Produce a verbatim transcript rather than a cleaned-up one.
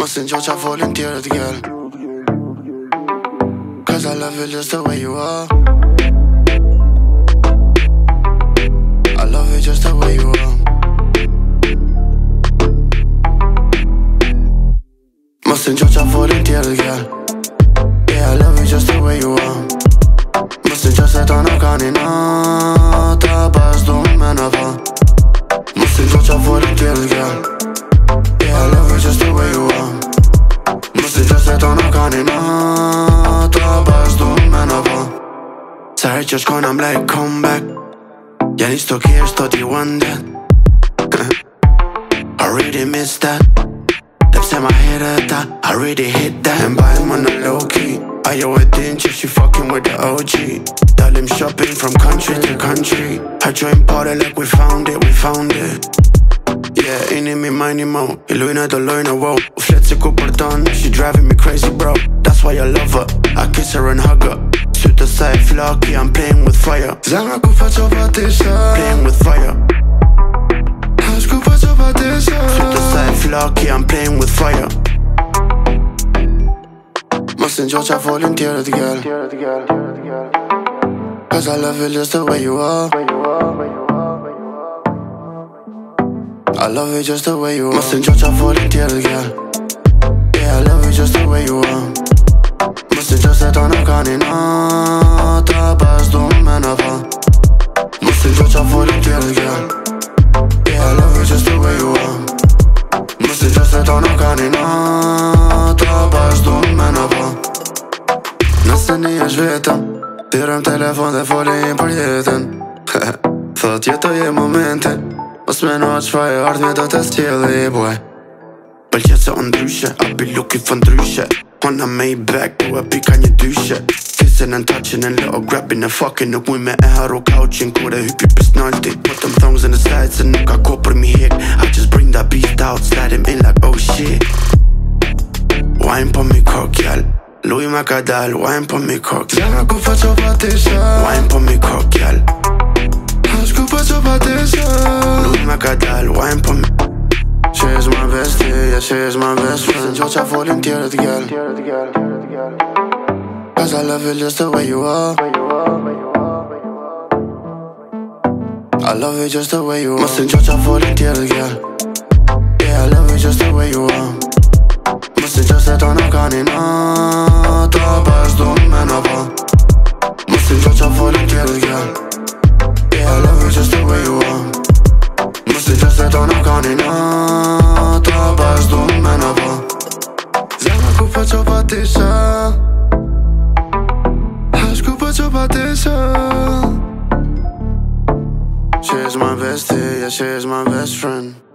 Mos t'nqo qa folin tjerët girl, cause I love you just the way you are. I love you just the way you are. Mos t'nqo qa folin tjerët girl, yeah, I love you just the way you are. Mos t'nqo se ta nuk ka një nata, pas du me në pa. Mos t'nqo qa folin tjerët girl, yeah, I love you just the way you are. Mos t'nqo se ta nuk ka një nata, pas du me në pa. Sa her që shkojnë I'm like come back, ja nis to care, s'to ti want that. I really miss that. Depse ma herët ta, I really hit that. E mbajnë më në low key, ajo e din që she fucking with the O G. Dalim shopping from country to country, hargjojmë pare like we found it, we found it. Yeah, ini mi majni mo, I lujnë do lojnë wow. U fletë si ku përdon, she driving me crazy bro. That's why I love her, I kiss her and hug her. Sytë saj flocky, I'm playing with fire. Zemra ku fa qo pa tisha, playing with fire. Hash ku fa qo pa tisha, sytë saj flocky, I'm playing with fire. Mos t'nqo qa folin tjerët girl, cause I love you just the way you are. I love you just the way you are. Mos t'nqo qa folin tjerët girl, yeah, I love you just the way you are. Mos t'nqo se ta nuk ka një nata, pas du me në pa. Mos t'nqo qa folin tjerët girl, yeah, I love you just the way you are. Mos t'nqo se ta nuk ka një nata, pas du me në pa. Nëse një është vetëm, thirëm telefon dhe folin për jetën. Thot jetoj e momentin, mos me në qfa e ardhme do të stjeli, boy. Pëlqet se o ndryshe, I be looking for ndryshe. Wanna made back, du e pika një dyshe. Kissing and touching and little grabbing and fucking. Nuk muj me e haru couchin, kur e hypi personality. Put them thongs in the sides se nuk ka ko për mi hek. I just bring that beast out, slide him in like oh shit. Wine po mi kok, jall, luj ma ka dal, wine po mi kok. Zemra ku fa qo pa tisha, wine po mi kok, jall. Hash ku fa qo pa tisha, luj ma ka dal, wine po mi. She is my bestie, yeah, she is my best friend. Mos t'nqo qa folin tjerët girl, cause I love you just the way you are. I love you just the way you are. Mos t'nqo qa folin tjerët girl, yeah, I love you just the way you are. Mos t'nqo se ta nuk ka një nata, pas du me në pa. Mos t'nqo qa folin tjerët girl, yeah, I love you just the way you are. Mos t'nqo se ta nuk ka një nata, pas du me në pa. Zemra ku fa qo pa tisha, hash ku fa qo pa tisha. She is my bestie, yeah, she is my best friend.